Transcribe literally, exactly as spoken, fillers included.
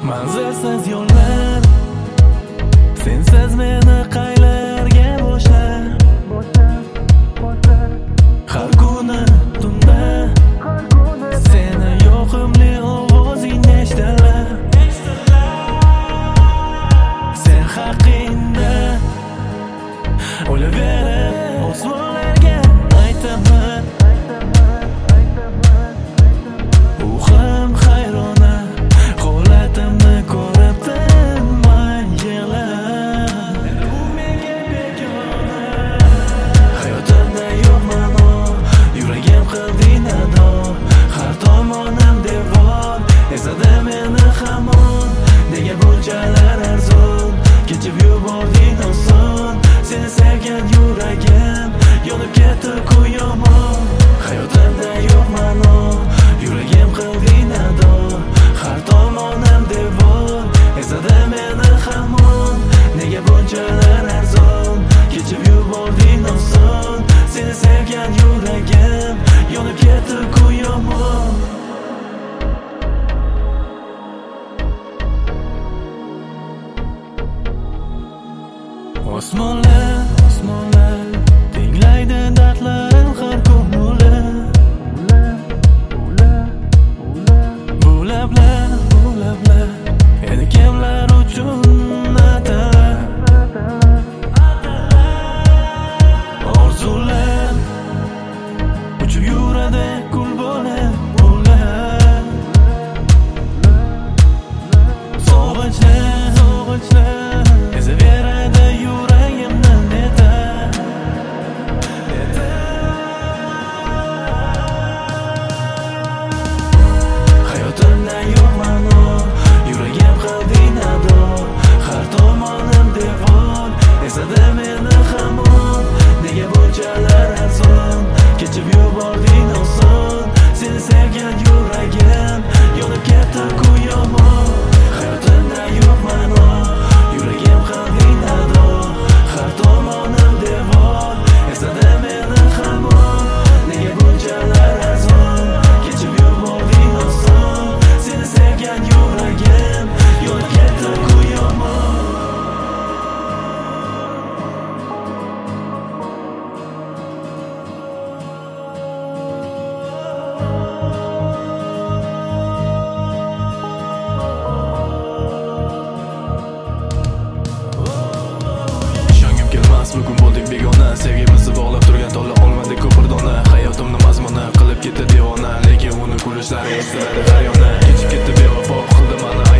Manzilsiz yo'llar, sensiz meni qaylarga boshlar. Har kuni tunda seni yoqimli ovozingni eshitaman. Sen haqingda o'laverib osmonlarga aytaman. U ham hayrona holatimni ko'rib tinmay yig'lar. U menga begona, hayotimda yo'qman o, yuragim qilding ado. Har tomonim devor, ezadi meni hamon. Nega bunchalar arzon, kechib yubording oson. Seni sevgan yuragim yonib ketdi ku yomon. Hayotimda yo'qman o, yuragim qilding ado. Har tomonim devor, ezadi meni hamon. Nega bunchalar arzon, kechib yubording oson. Seni sevgan yuragim yonib ketdi ku yomon. Osmonlar, osmonlar tinglaydi dardlarim har ko'ngli. Bu lablar, bu lablar yana kimlar uchun atalar. Orzular uchib yuradi kul bo'lib ular. Sog'inchlar, sog'inchlar ezaveradi yuragimni netar. Hayotimda yo'qman o, yuragim qilding ado. Har tomonim devor, ezadi meni hamon. Nega bunchalar arzon, kechib yubording oson. Seni sevgan yuragim yonib ketdi ku yomon. Hayotimda yo'qman o, yuragim qilding ado. Har tomonim devor, ezadi meni hamon. Nega bunchalar arzon, kechib yubording oson. Seni sevgan yuragim yonib ketdi ku yomon. Ishongim kelmas, bugun bo'ldik begona. Sevgimizni bog'lab turgan to'la olmadik ko'pir dona. Hayotimni mazmuni qilib ketdi devona, lekin uni kulishlari estiradi har yona. Kechib ketdi bevafo, qildi mani